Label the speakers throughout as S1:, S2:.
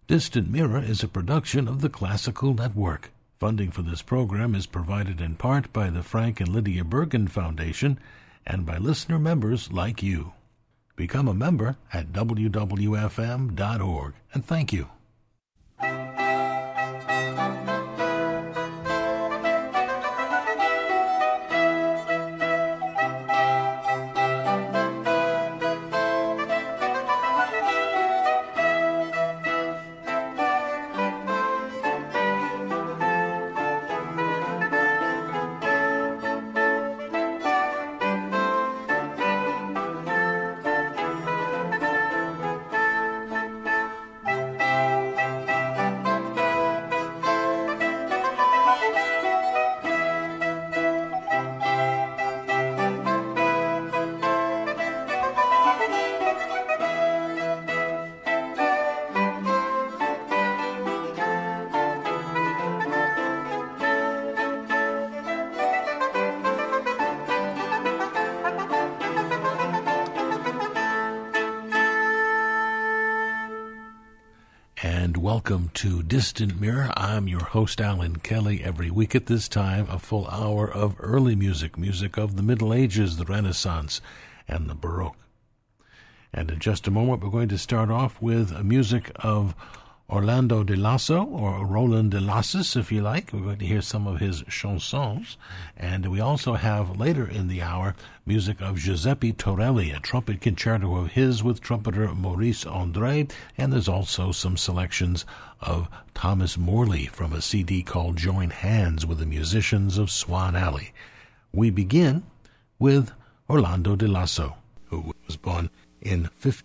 S1: Distant Mirror is a production of the Classical Network. Funding for this program is provided in part by the Frank and Lydia Bergen Foundation and by listener members like you. Become a member at wwfm.org, and thank you. Welcome to Distant Mirror. I'm your host, Alan Kelly. Every week at this time, a full hour of early music, music of the Middle Ages, the Renaissance, and the Baroque. And in just a moment, we're going to start off with music of Orlando de Lasso, or Roland de Lassus, if you like. We're going to hear some of his chansons. And we also have, later in the hour, music of Giuseppe Torelli, a trumpet concerto of his with trumpeter Maurice André. And there's also some selections of Thomas Morley from a CD called Join Hands with the Musicians of Swan Alley. We begin with Orlando de Lasso, who was born in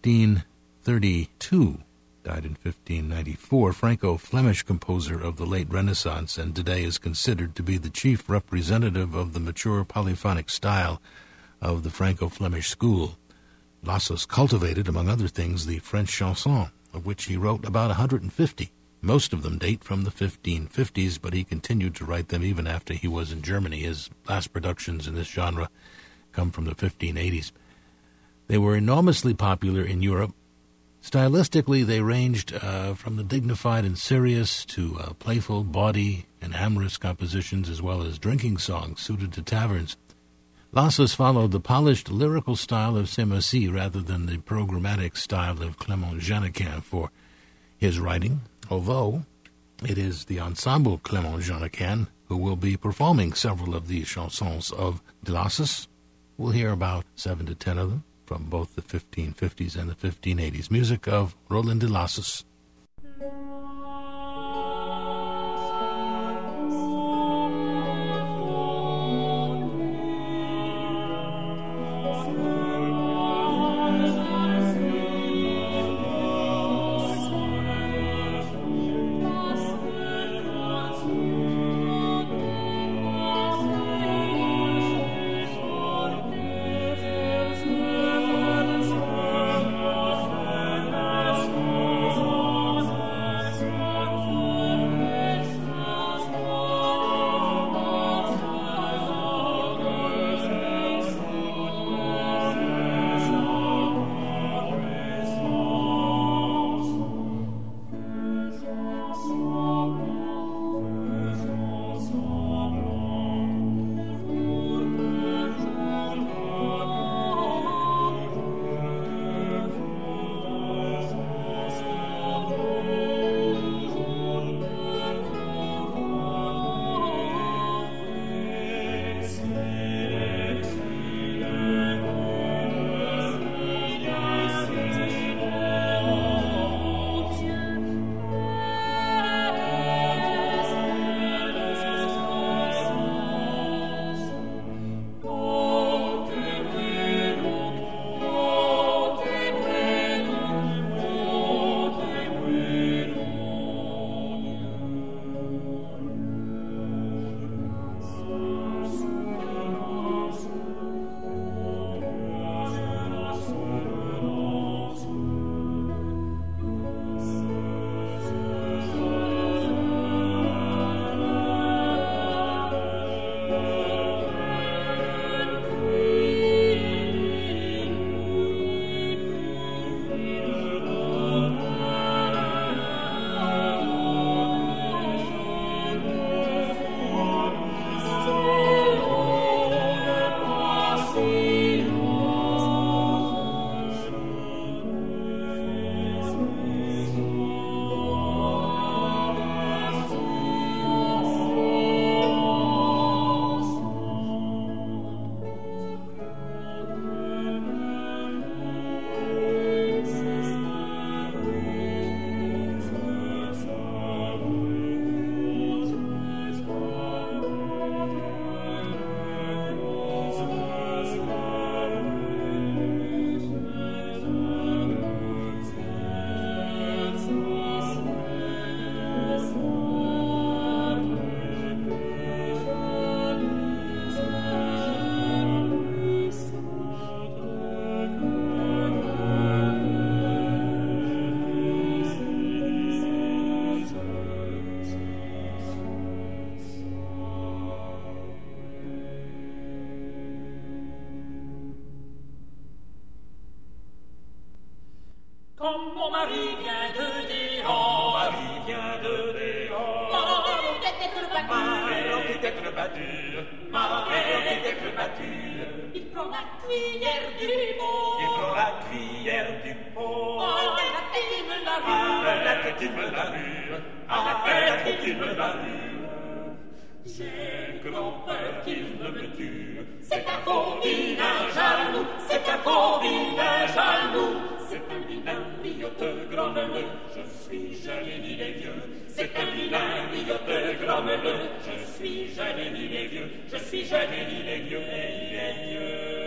S1: 1532. Died in 1594, Franco-Flemish composer of the late Renaissance, and today is considered to be the chief representative of the mature polyphonic style of the Franco-Flemish school. Lassus cultivated, among other things, the French chanson, of which he wrote about 150. Most of them date from the 1550s, but he continued to write them even after he was in Germany. His last productions in this genre come from the 1580s. They were enormously popular in Europe. Stylistically, they ranged from the dignified and serious to playful, bawdy, and amorous compositions, as well as drinking songs suited to taverns. Lassus followed the polished lyrical style of Semoussi rather than the programmatic style of Clément Jeannequin for his writing, although it is the ensemble Clément Jeannequin who will be performing several of these chansons of de Lassus. We'll hear about 7 to 10 of them from both the 1550s and the 1580s. Music of Roland de Lassus.
S2: Oh mari vient de Déhan.
S3: Mon mari vient de Déhan.
S2: Ma tête le battu.
S3: Ma tête battue.
S2: Il prend la cuillère du pot.
S3: Il prend la cuillère du pot.
S2: La tête il me la rue.
S3: La tête il me la rue. La tête il me la rue.
S2: J'ai grand-peur qu'il ne me tue. C'est un faux vilain jaloux. C'est un faux vilain jaloux.
S3: C'est un vilain rioteux grommeleux. Je suis Jalénie les vieux. C'est un vilain rioteux grommeleux. Je suis Jalénie les vieux. Je suis Jalénie les vieux. Et il est vieux.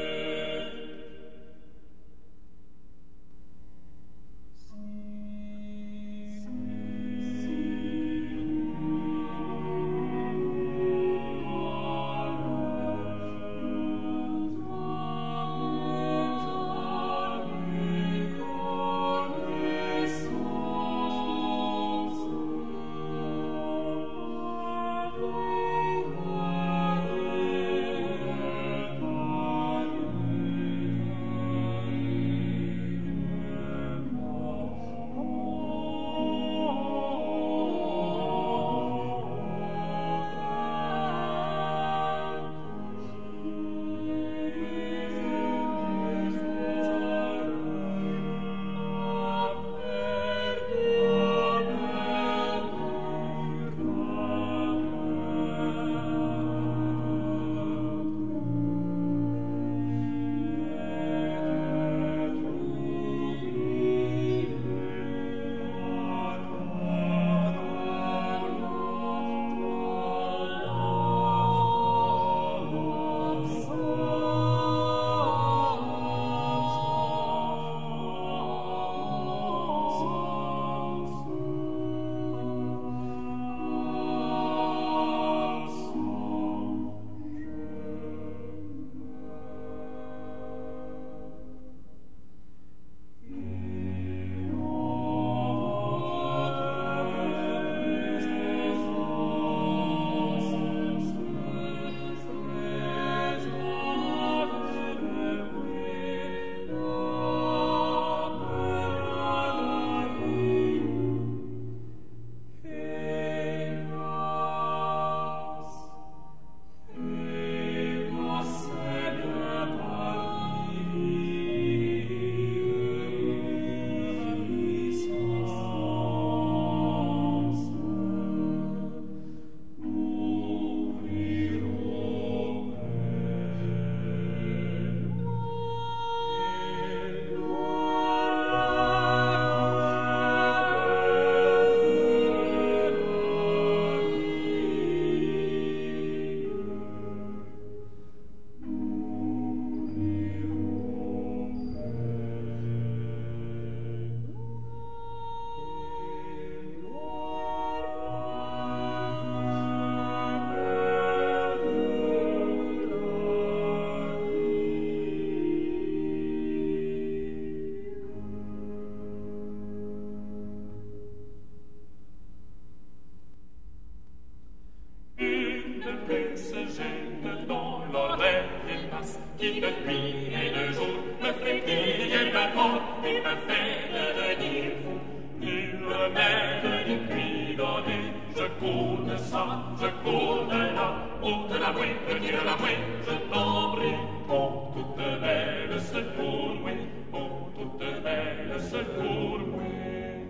S2: Qui de nuit et de jour me fait crier ma mort et me fait devenir fou. Nul remède n'y puis donner. Je cours de ça, je cours de là. Ôte la bouée, retire la bouée, je t'en prie. Oh, toute belle secours, oui. Oh, toute belle secours, oui.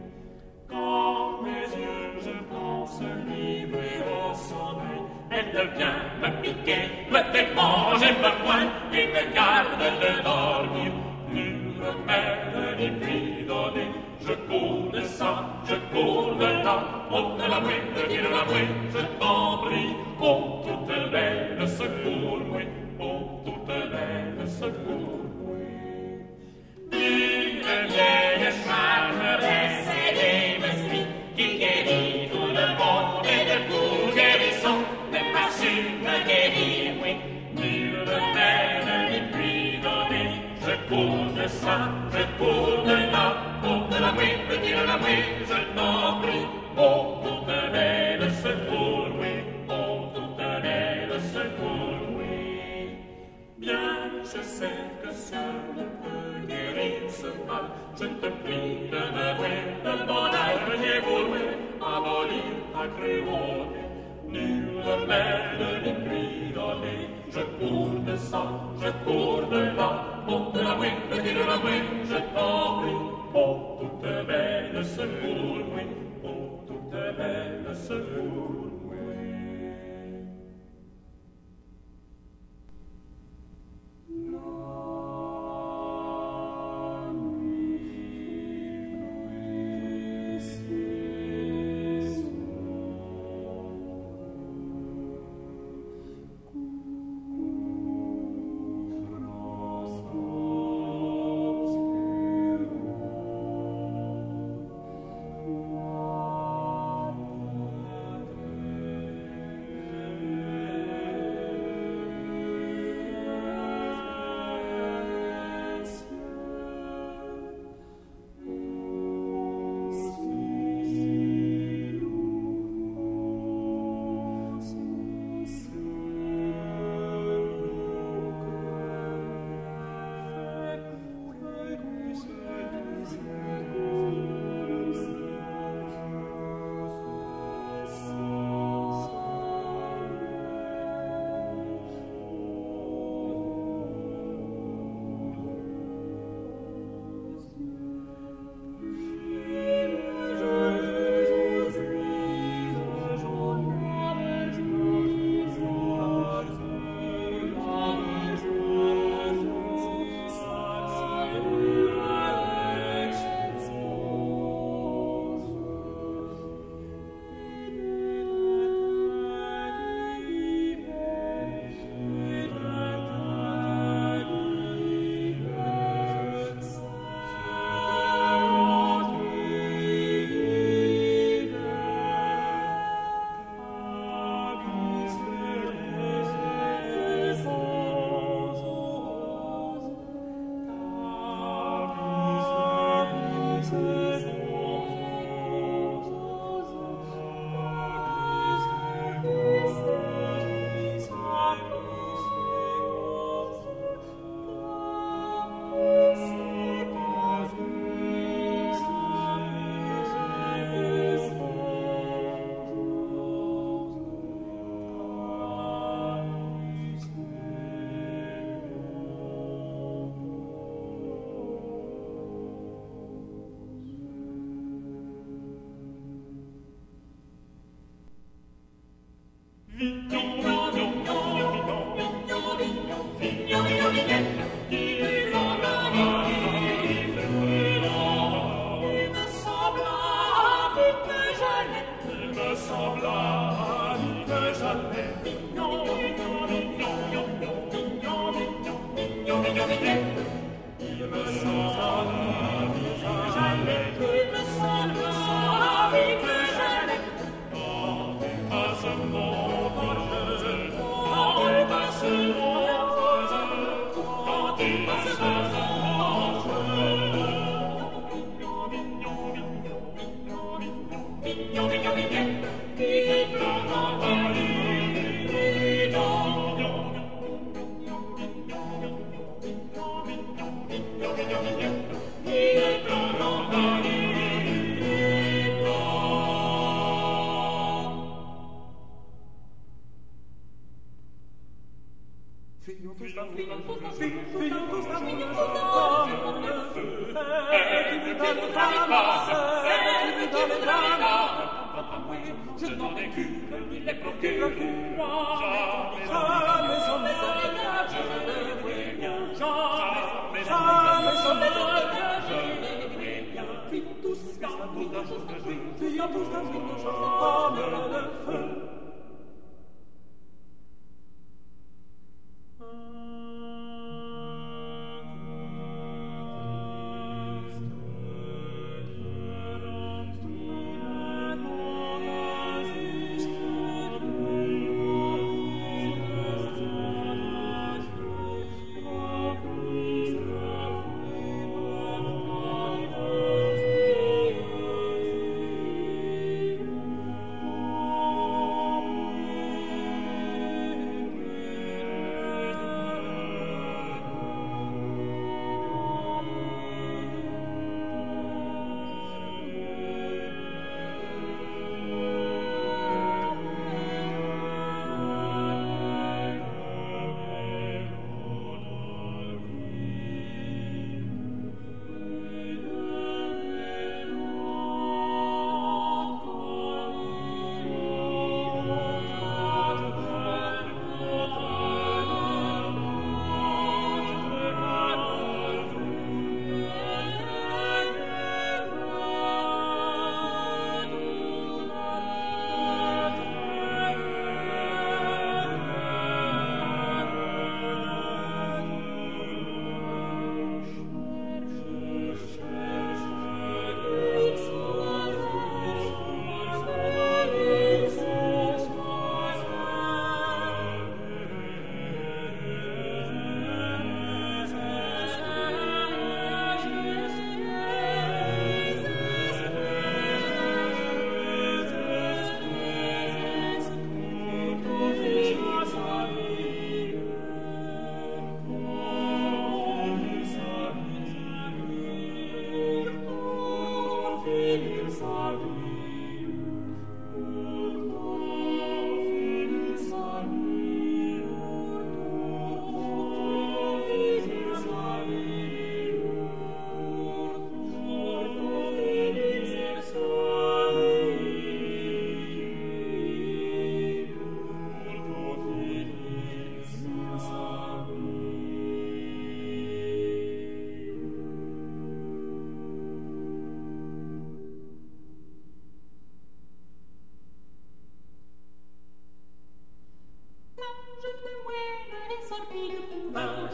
S2: Quand mes yeux, je pense livrer au sommeil, elle devient me piquer, me démanger, me pointe et me garde de dormir. Nul remède n'y puis donner. Je cours de ça, je cours de là. Ôte la bouée, retire la bouée, je t'en prie. Oh, toute belle secours, oui. Oh, toute belle secours, oui. Une vieille charmeresse, elle me suit, qui guérit tout le monde et de tout guérison. Mais pas su me guérir, oui. Nul remède n'y puis donner. Je cours de ça, je cours de là. Ôte la bouée, retire la bouée, je t'en prie. Oh, toute belle secours, oui. Oh, toute belle secours, oui. Bien, je sais que seul peut guérir ce mal. Je te prie de m'avouer
S3: ta créole. Nulle m'aide ni pluie donnée, je cours de ça, je cours de là, monte la wing, petit de la wing, je t'en prie. Oh, toute belle secours, oui, oh, toute belle secours, oui.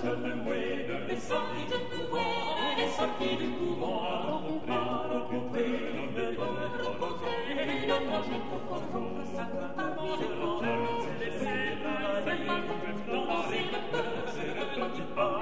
S3: est sorti du couvent, est sorti du couvent, rencontré, et le mange sa laisser danser le petit pas,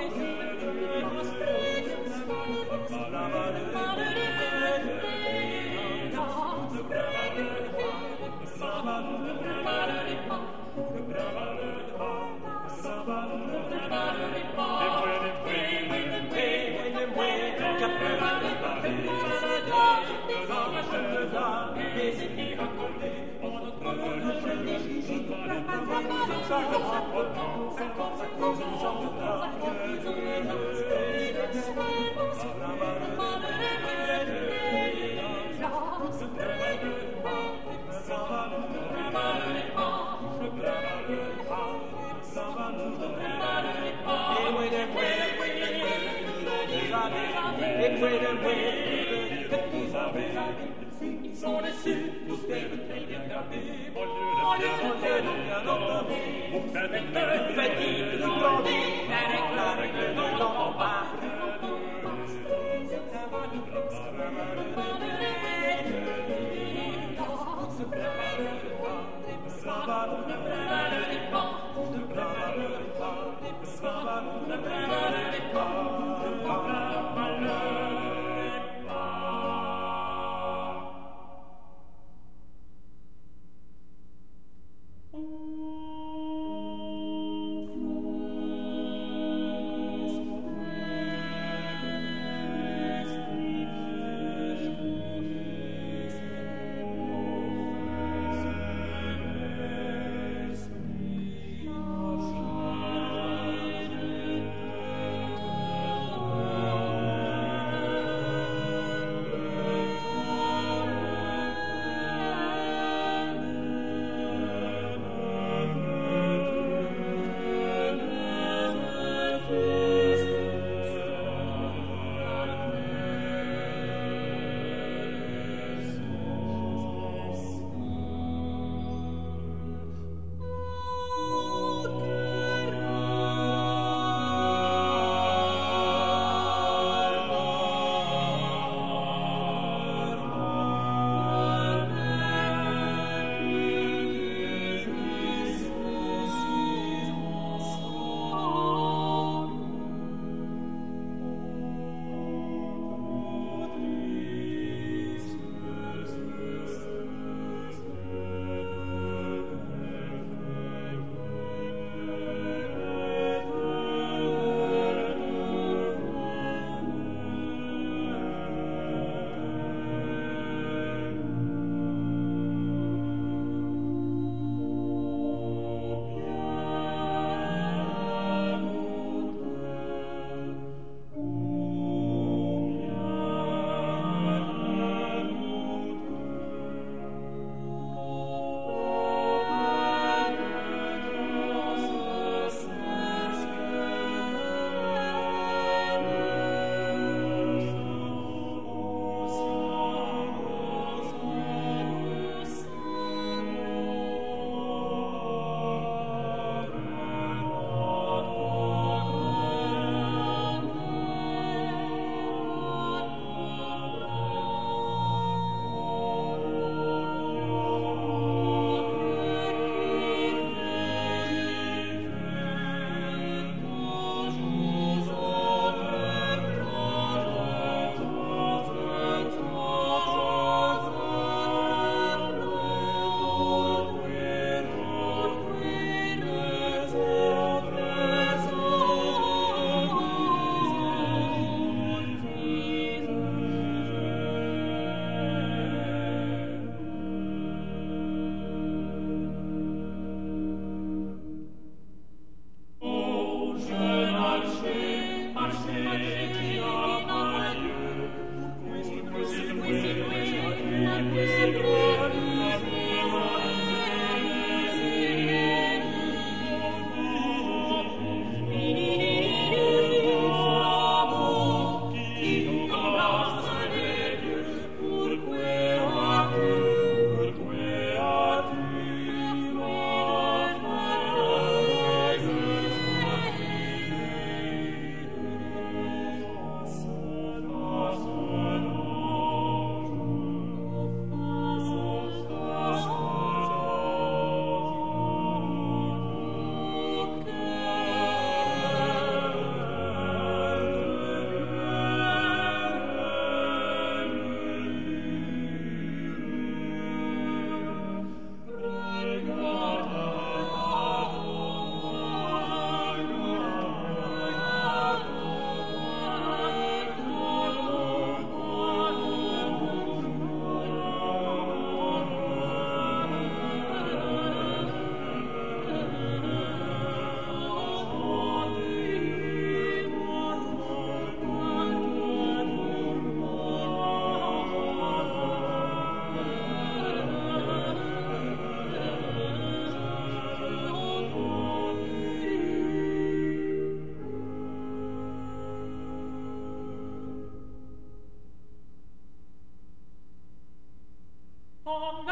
S3: ils sont déçus, tous des très bien gardés, au lieu de bien entamés, pour faire une fête de grandie, avec la règle de l'embarque.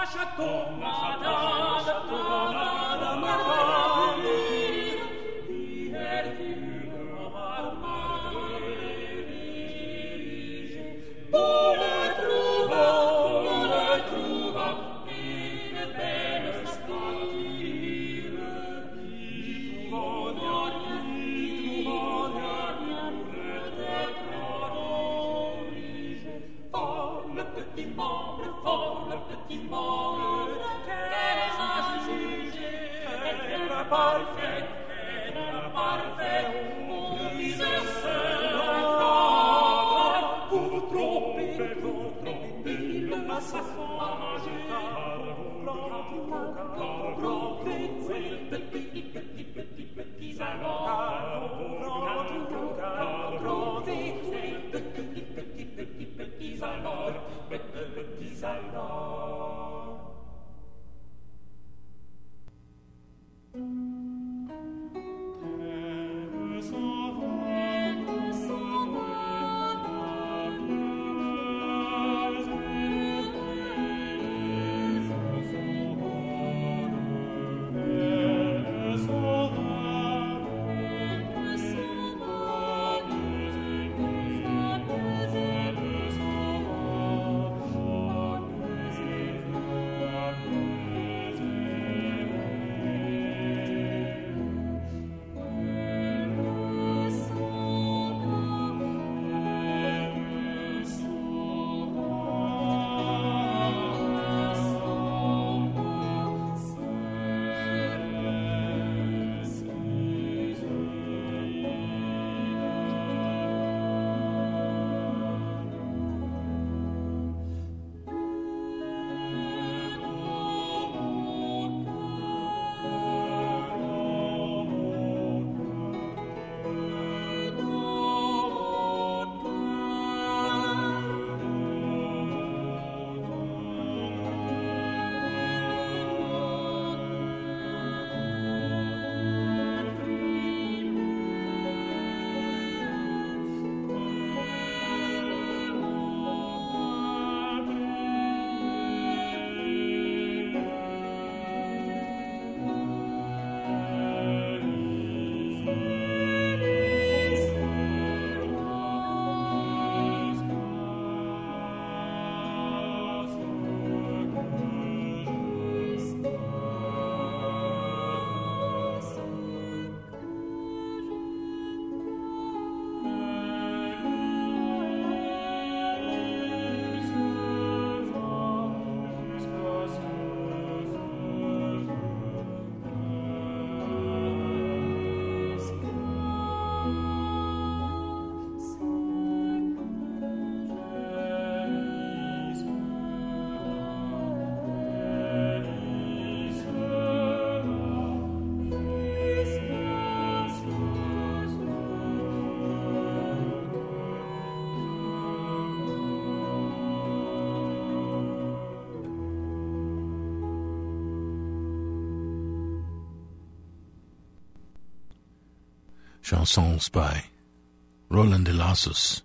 S1: Chansons by Roland de Lassus,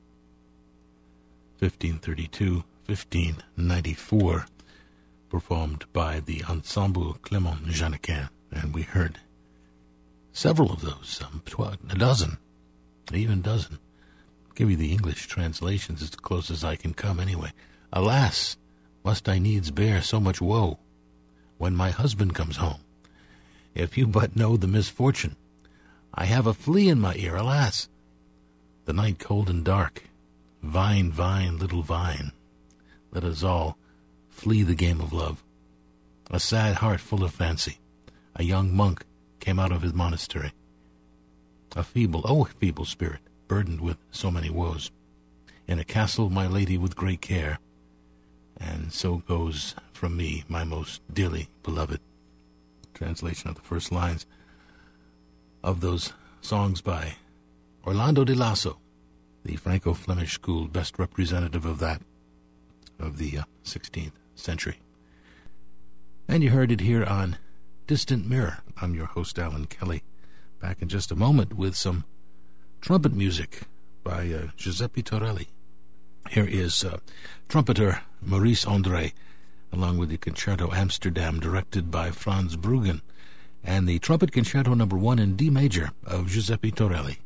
S1: 1532-1594, performed by the Ensemble Clément Janequin, and we heard several of those, a dozen. I'll give you the English translations as close as I can come anyway. Alas, must I needs bear so much woe when my husband comes home? If you but know the misfortune, I have a flea in my ear, alas! The night cold and dark, vine, vine, little vine, let us all flee the game of love. A sad heart full of fancy, a young monk came out of his monastery. A feeble spirit, burdened with so many woes. In a castle, my lady with great care, and so goes from me, my most dearly beloved. Translation of the first lines of those songs by Orlando de Lasso, the Franco-Flemish school, best representative of that, of the 16th century. And you heard it here on Distant Mirror. I'm your host, Alan Kelly. Back in just a moment with some trumpet music by Giuseppe Torelli. Here is trumpeter Maurice André along with the Concerto Amsterdam, directed by Franz Bruggen, and the Trumpet Concerto No. 1 in D major of Giuseppe Torelli.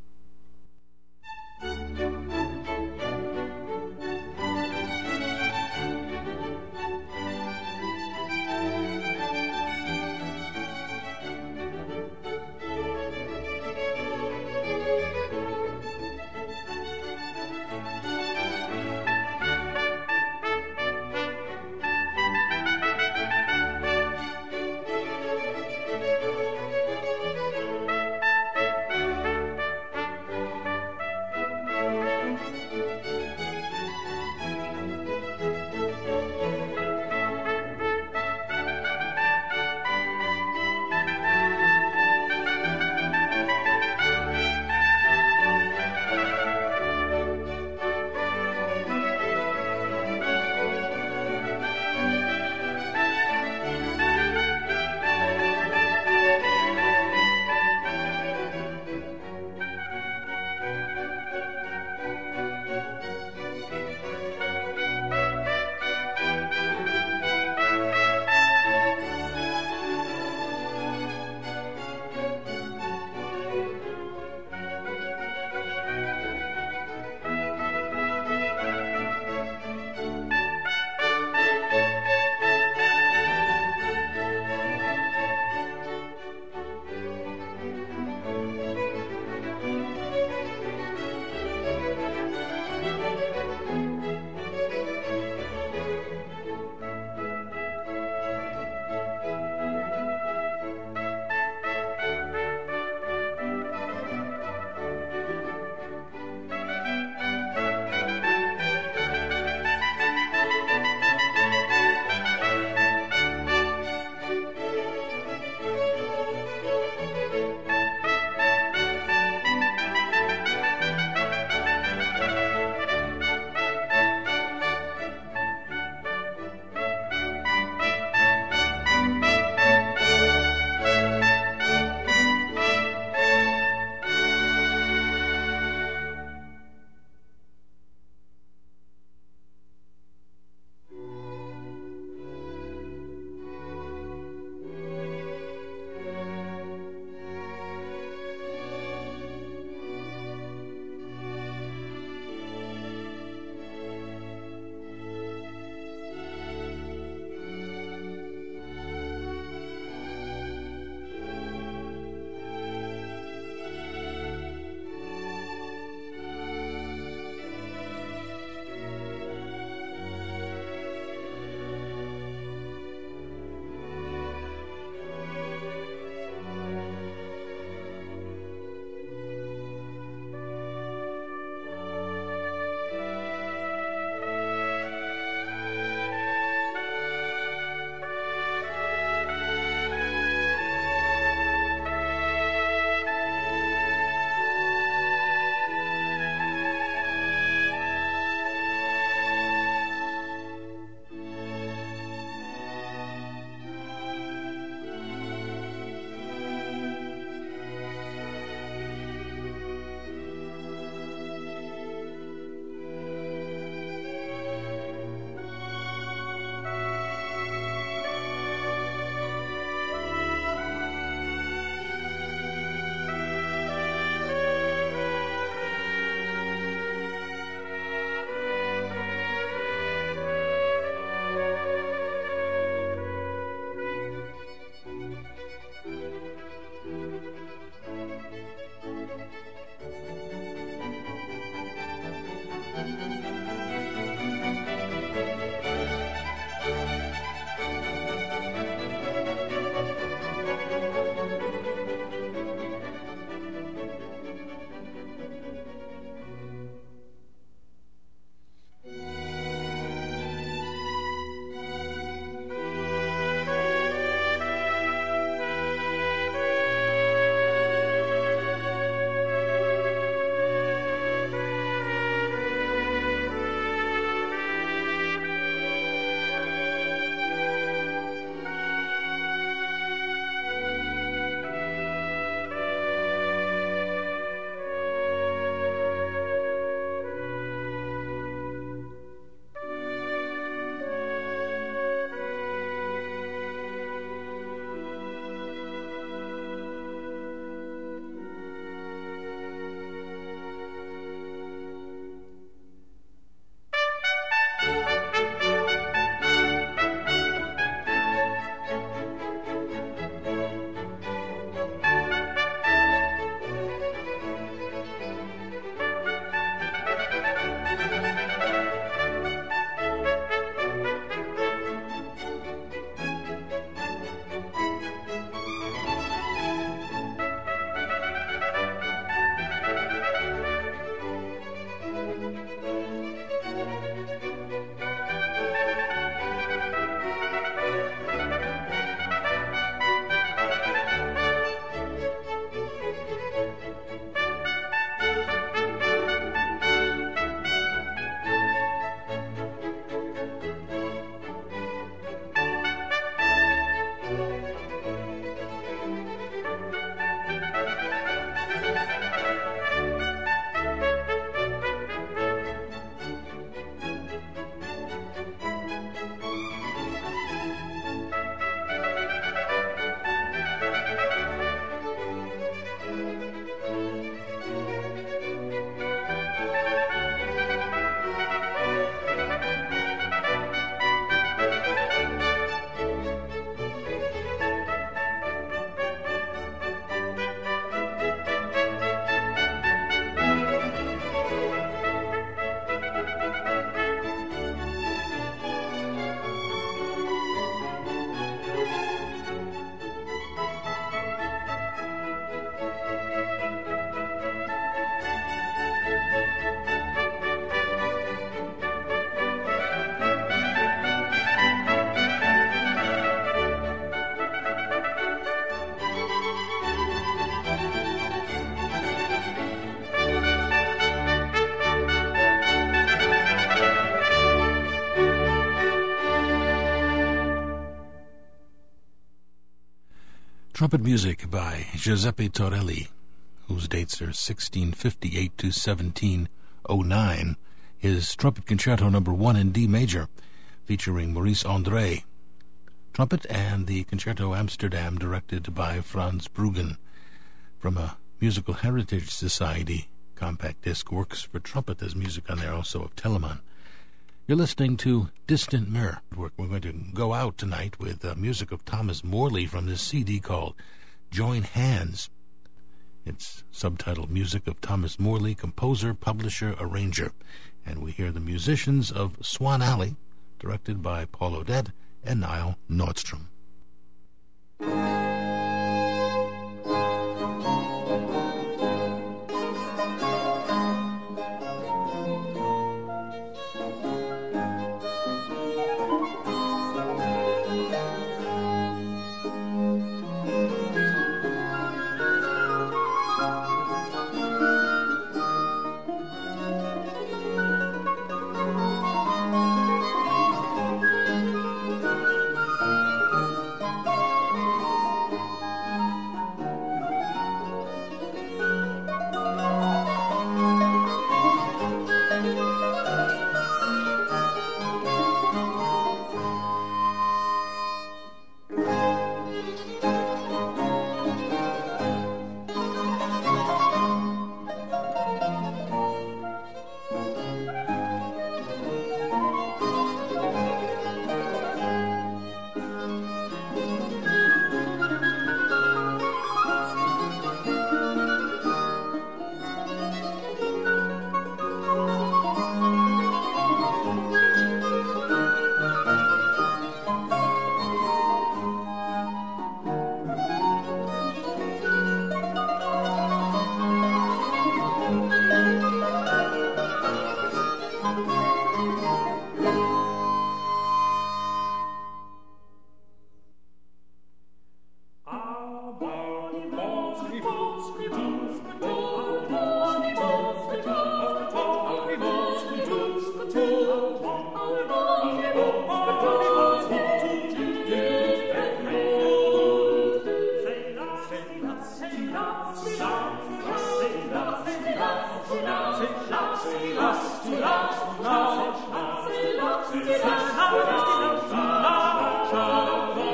S1: Trumpet music by Giuseppe Torelli, whose dates are 1658 to 1709. His Trumpet Concerto No. 1 in D major, featuring Maurice André. Trumpet and the Concerto Amsterdam, directed by Franz Bruggen, from a Musical Heritage Society compact disc. Works for trumpet. There's music on there also of Telemann. You're listening to Distant Mirror. We're going to go out tonight with music of Thomas Morley from this CD called Join Hands. It's subtitled Music of Thomas Morley, Composer, Publisher, Arranger. And we hear the musicians of Swan Alley, directed by Paul Odette and Niall Nordstrom.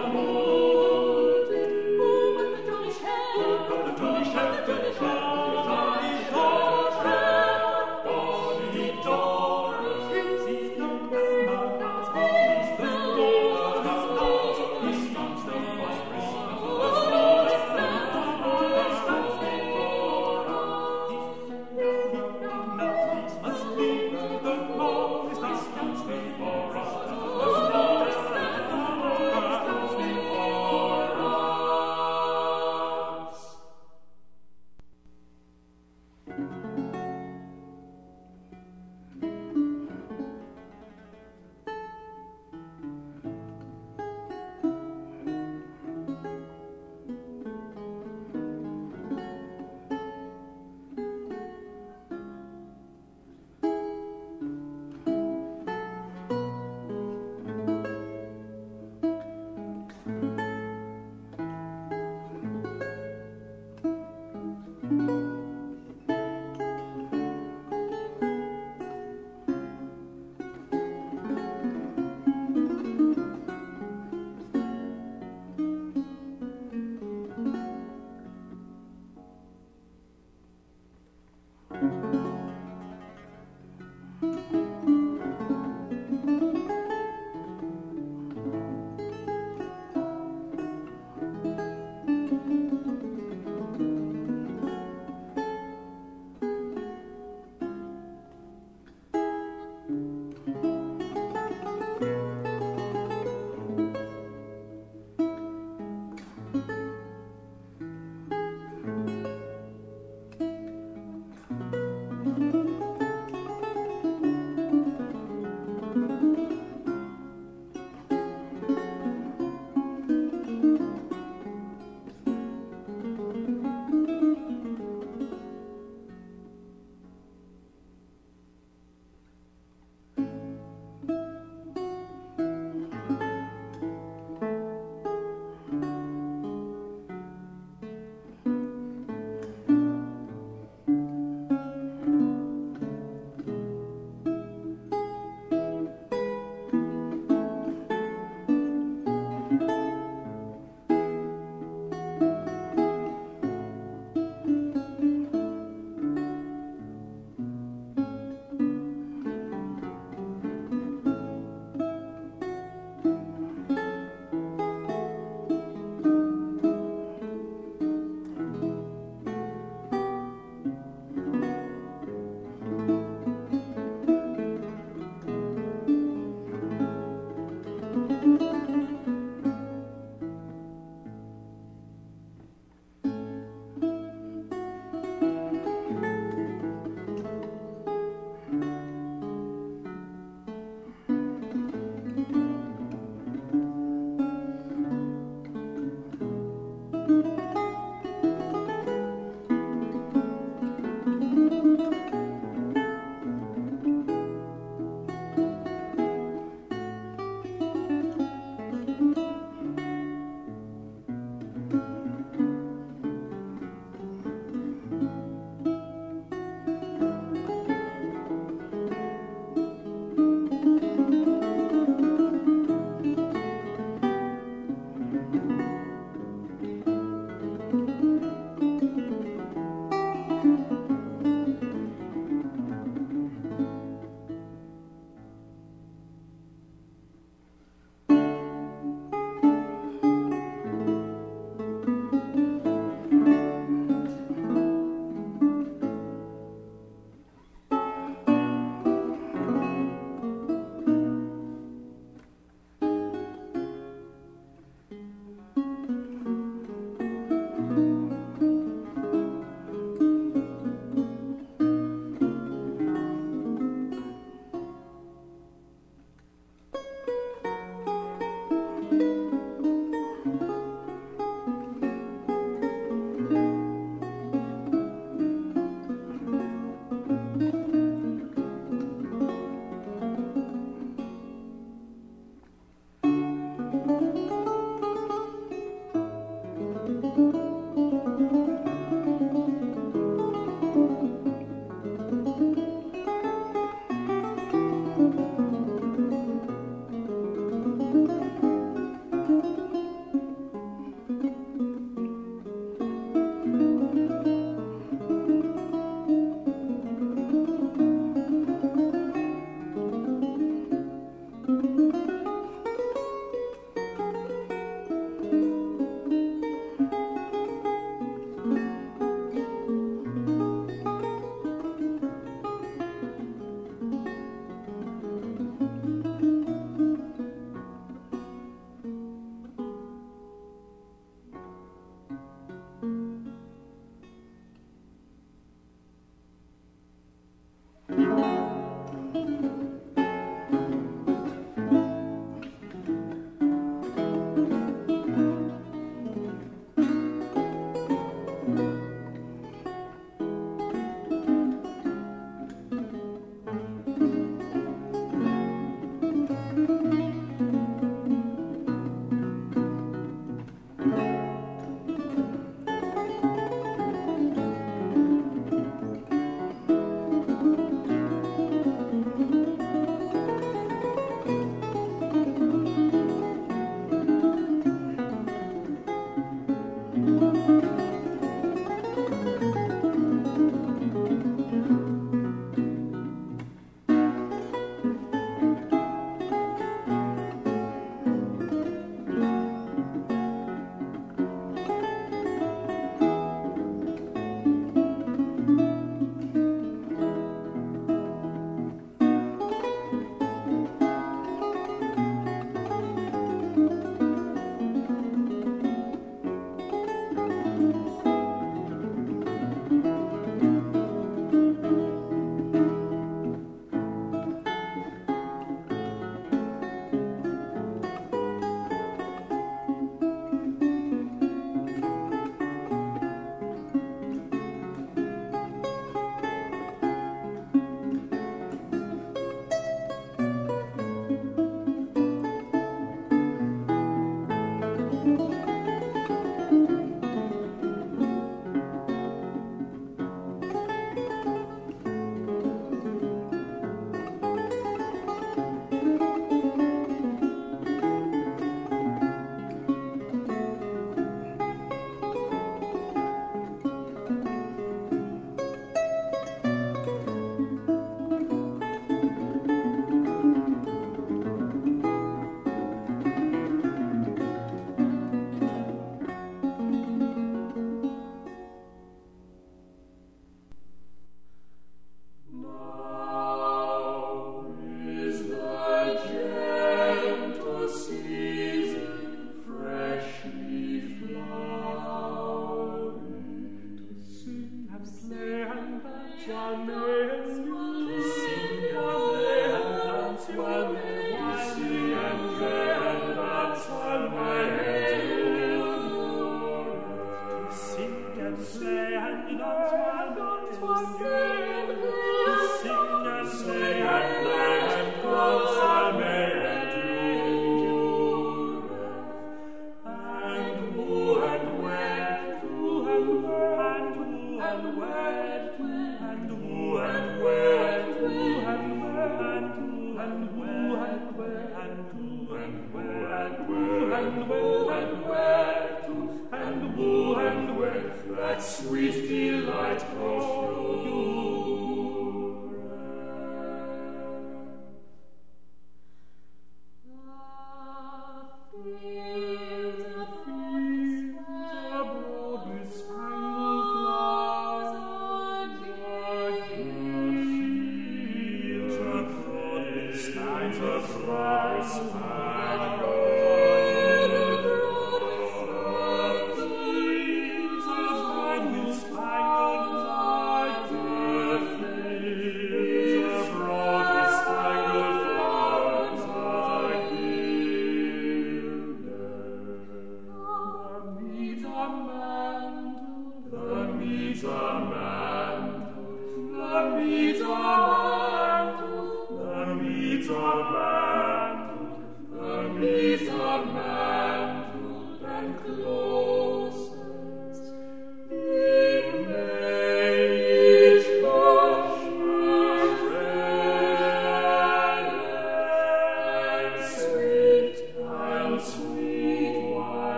S3: Schau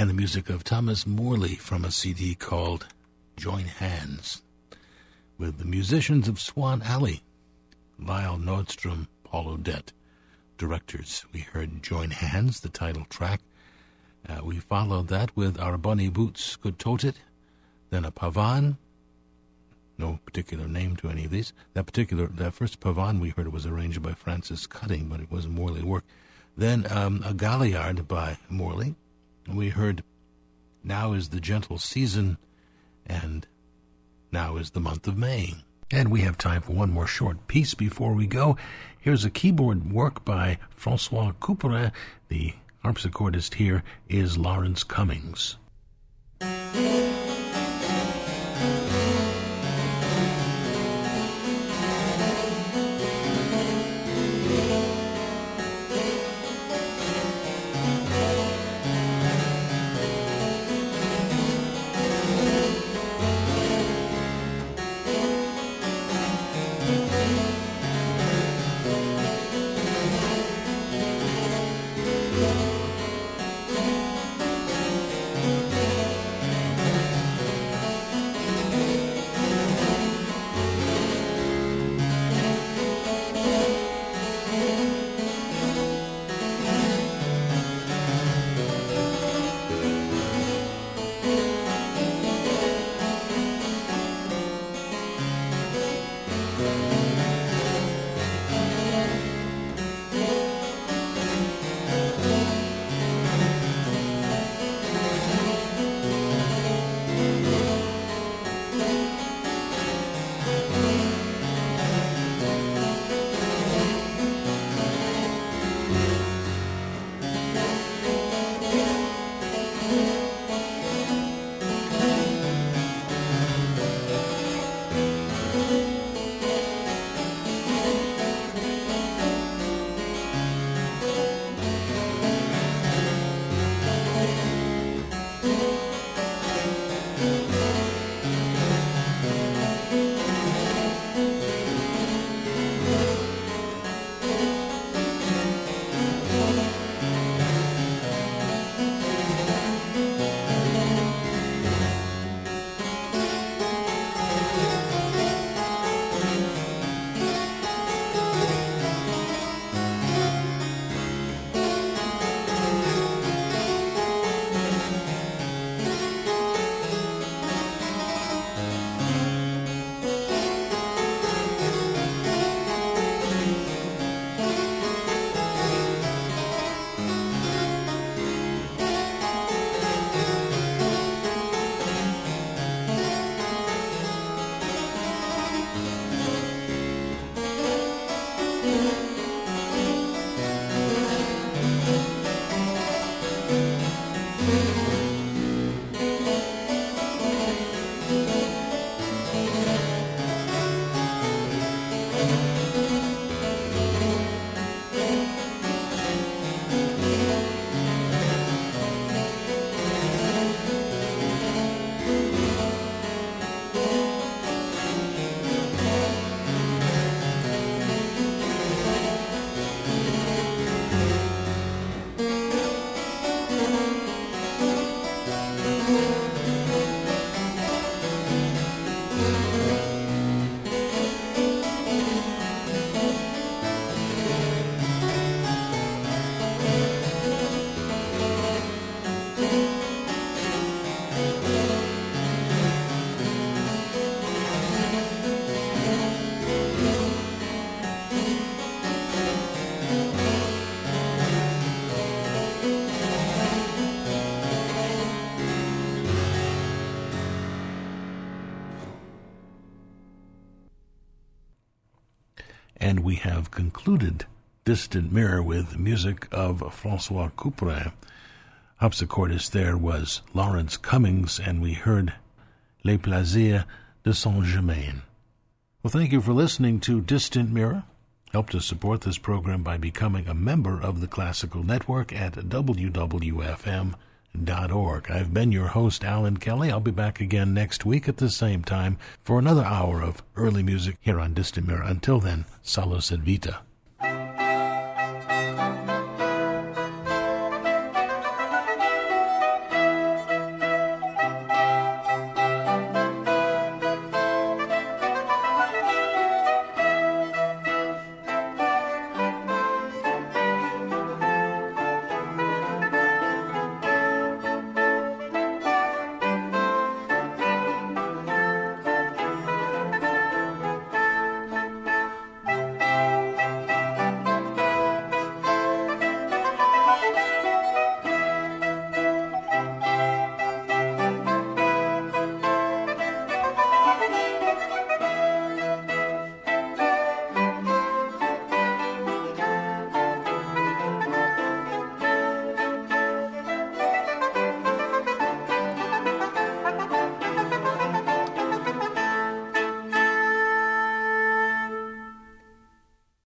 S1: and the music of Thomas Morley from a CD called Join Hands, with the musicians of Swan Alley, Lyle Nordstrom, Paul Odette. Directors, we heard Join Hands, the title track. We followed that with Our Bunny Boots Could Tote It, then a Pavan, no particular name to any of these. That first Pavan we heard was arranged by Francis Cutting, but it was Morley work. Then a Galliard by Morley. We heard Now Is the Gentle Season and Now Is the Month of May. And we have time for one more short piece before we go. Here's a keyboard work by Francois Couperin. The harpsichordist here is Lawrence Cummings. And we have concluded Distant Mirror with music of Francois Couperin. Harpsichordist there was Lawrence Cummings, and we heard Les Plaisirs de Saint-Germain. Well, thank you for listening to Distant Mirror. Help to support this program by becoming a member of the Classical Network at wwfm.org. I've been your host, Alan Kelly. I'll be back again next week at the same time for another hour of early music here on Distant Mirror. Until then, Salus et Vita.